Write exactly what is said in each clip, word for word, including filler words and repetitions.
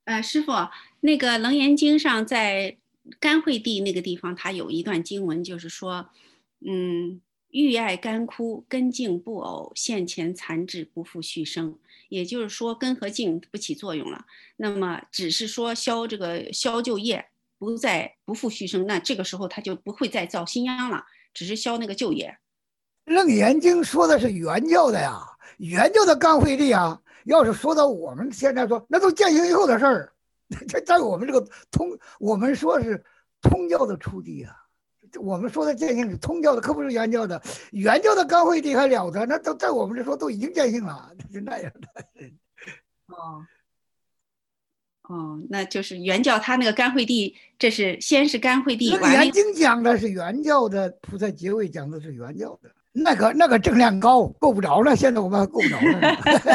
呃，师傅，那个《楞严经》上在甘惠地那个地方，它有一段经文，就是说，嗯，欲爱干枯，根茎不偶，现前残质，不复续生。也就是说，根和茎不起作用了，那么只是说消这个消旧业，不再不复续生，那这个时候它就不会再造新秧了，只是消那个旧业。 楞严经说的是原教的呀，原教的干惠地啊。要是说到我们现在说，那都践行以后的事儿。在在我们这个通，我们说是通教的出地啊。我们说的践行是通教的，可不是原教的。原教的干惠地还了得，那都在我们这说都已经践行了，是那样的。 哦哦，那就是原教他那个甘惠地，这是先是甘惠地，完了楞严经讲的是原教的，菩萨结位讲的是原教的。那个那个正量高，够不着呢。现在我们还够不着呢。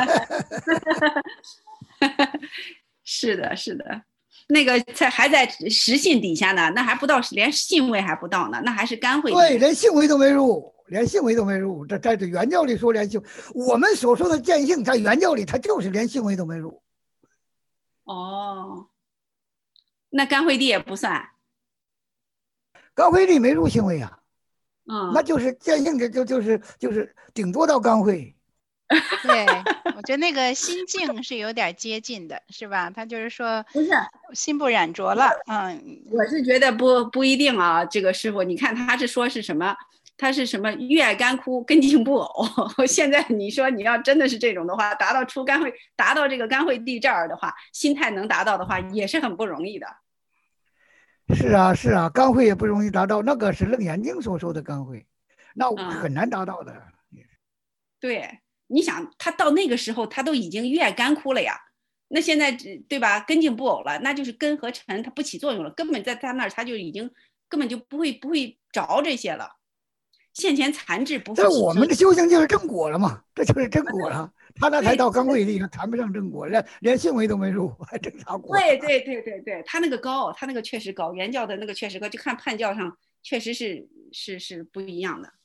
是的，是的，那个在还在实信底下呢，那还不到，连信位还不到呢，那还是甘惠地。 对，连性位都没入，连性位都没入。这在这原教里说连性，我们所说的见性，在原教里它就是连性位都没入。 哦，那甘惠地也不算。 刚慧里没入性位啊，那嗯， 就是见性，这就就是就是顶多到刚慧。 对，我觉得那个心境是有点接近的，是吧？他就是说， 不是， 心不染浊了。嗯， 我是觉得不不一定啊。这个师傅，你看他是说是什么？他是什么？欲爱干枯，根茎不偶。现在你说你要真的是这种的话，达到出甘惠，达到这个甘惠地这儿的话，心态能达到的话，也是很不容易的。 是啊，是啊，刚慧也不容易达到，那个是楞严经所说的刚慧，那嗯， 很难达到的。 对，你想他到那个时候，他都已经欲爱干枯了呀。那现在对吧？根茎不偶了，那就是根和尘它不起作用了，根本在他那儿他就已经根本就不会不会着这些了。现前残质不复但起生。 我们的修行就是正果了嘛，这就是正果了。他那才对到刚慧地，谈不上正果，连连性位都没入，还正啥果？ 对对对对对，他那个高，他那个确实高，原教的那个确实高，就看判教上确实是是是不一样的。